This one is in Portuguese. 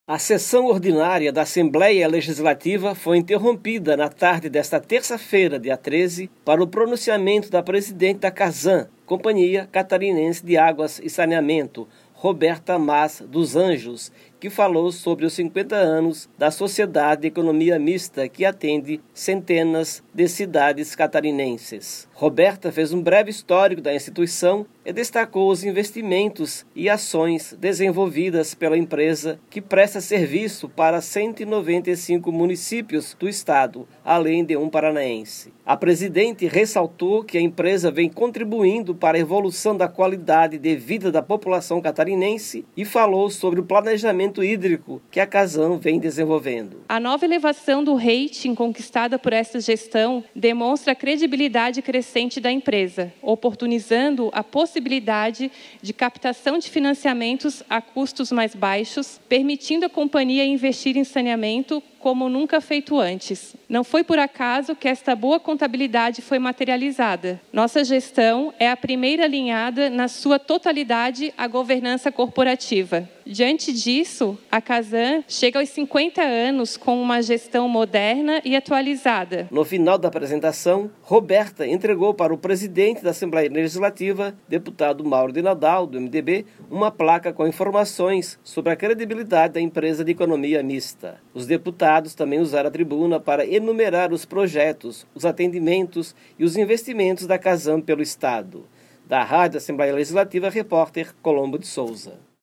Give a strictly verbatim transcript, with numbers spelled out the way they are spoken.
A sessão ordinária da Assembleia Legislativa foi interrompida na tarde desta terça-feira, dia treze, para o pronunciamento da presidente da Casan, Companhia Catarinense de Águas e Saneamento, Roberta Mas dos Anjos, que falou sobre os cinquenta anos da Sociedade de Economia Mista, que atende centenas de cidades catarinenses. Roberta fez um breve histórico da instituição e destacou os investimentos e ações desenvolvidas pela empresa, que presta serviço para cento e noventa e cinco municípios do estado, além de um paranaense. A presidente ressaltou que a empresa vem contribuindo para a evolução da qualidade de vida da população catarinense e falou sobre o planejamento hídrico que a Casan vem desenvolvendo. A nova elevação do rating conquistada por esta gestão demonstra a credibilidade crescente da empresa, oportunizando a possibilidade de captação de financiamentos a custos mais baixos, permitindo à companhia investir em saneamento como nunca feito antes. Não foi por acaso que esta boa contabilidade foi materializada. Nossa gestão é a primeira alinhada na sua totalidade à governança corporativa. Diante disso, a Casan chega aos cinquenta anos com uma gestão moderna e atualizada. No final da apresentação, Roberta entregou para o presidente da Assembleia Legislativa, deputado Mauro de Nadal, do M D B, uma placa com informações sobre a credibilidade da empresa de economia mista. Os deputados também usaram a tribuna para enumerar os projetos, os atendimentos e os investimentos da Casan pelo Estado. Da Rádio Assembleia Legislativa, repórter Colombo de Souza.